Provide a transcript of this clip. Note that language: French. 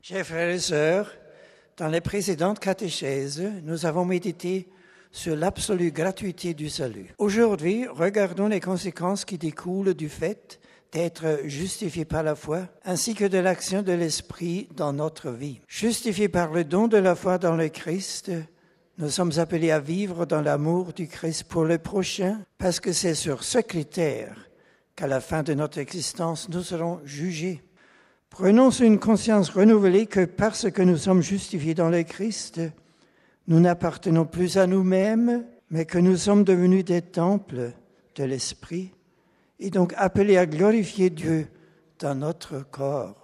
Chers frères et sœurs, dans les précédentes catéchèses, nous avons médité sur l'absolue gratuité du salut. Aujourd'hui, regardons les conséquences qui découlent du fait d'être justifiés par la foi, ainsi que de l'action de l'Esprit dans notre vie. Justifiés par le don de la foi dans le Christ, nous sommes appelés à vivre dans l'amour du Christ pour le prochain, parce que c'est sur ce critère qu'à la fin de notre existence, nous serons jugés. Prenons une conscience renouvelée que parce que nous sommes justifiés dans le Christ, nous n'appartenons plus à nous-mêmes, mais que nous sommes devenus des temples de l'Esprit et donc appelés à glorifier Dieu dans notre corps.